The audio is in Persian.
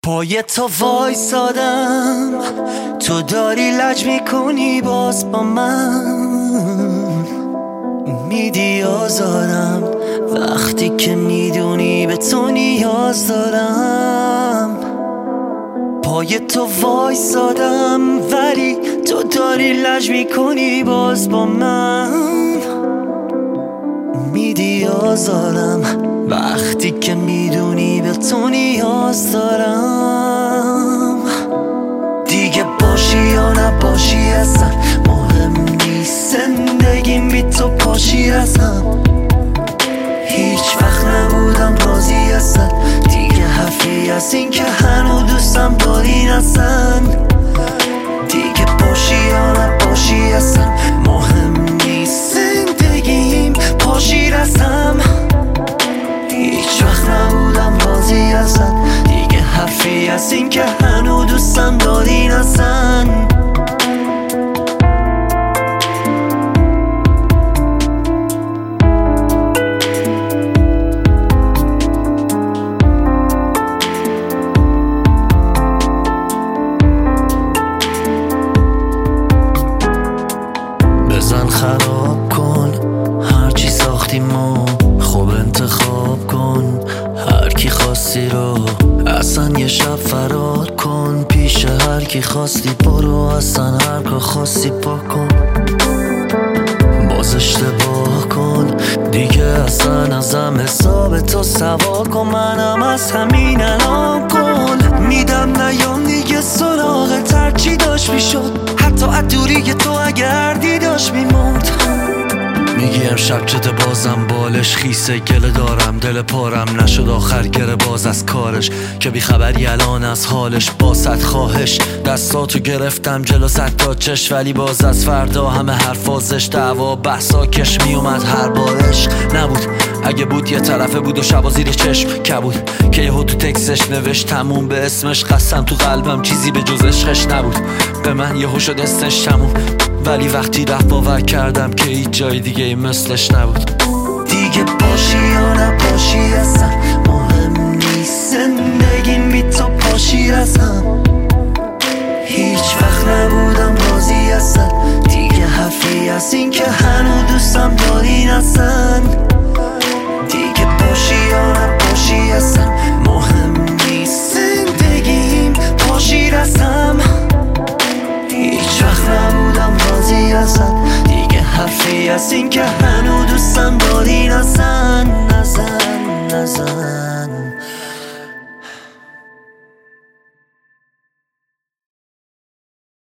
پای تو وایسادم، تو داری لج میکنی باز با من، میدی آزارم وقتی که میدونی به تو نیاز دارم. پای تو وایسادم ولی تو داری لج میکنی باز با من، میدی آزارم وقتی که میدونی به تو نیاز دارم. دیگه باشی یا نباشی اصلا مهم نیست، زندگیم بی تو پاشی اصلا. هیچ وقت نبودم راضی اصلا، دیگه حرفی از این که هنو دوستم داری اصلا. دیگه باشی یا نباشی اصلا مهم نیست، زندگیم پاشی رسم. هیچ وقت نبودم راضی اصلا، دیگه حرفی از این که هنو دوستم داری اصلا. بزن خراب کن هرچی ساختیمو، خوب انتخاب کن هر کی خواستی رو، اصلا یه شب فرار کن پیش هر کی خواستی برو، اصلا هر کار خواستی بکن. باز اشتباه کن دیگه اصلا ازم حساب تو سوا کن، منم از همین الان کن میدم نیام دیگه سراغ ترچی داشت میشد، حتی ادوری تو اگر دیداش میموند. میگی امشب چته بازم بالش خیسه، گله دارم دل پارم نشد آخر گره باز از کارش، که بی خبری الان از حالش. با صد خواهش دستاتو گرفتم جلو صد تا چش، ولی باز از فردا همه حرفازش دعوا بحثا کش میومد هر بارش. نبود اگه بود یه طرفه بود و شبا زیر چشم کبود، که یهو تو تکسش نوشت تموم به اسمش، قسم تو قلبم چیزی به جز عشقش نبود. به من یهو شد استش تموم، ولی وقتی رفت باور کردم که هیچ جای دیگه مثلش نبود. دیگه باشی یا نباشی اصلا مهم نیست، زندگیم بی تو پاشی رسم. هیچ وقت نبودم راضی اصلا، دیگه حرفی از این که هنو دوستم داری اصلا.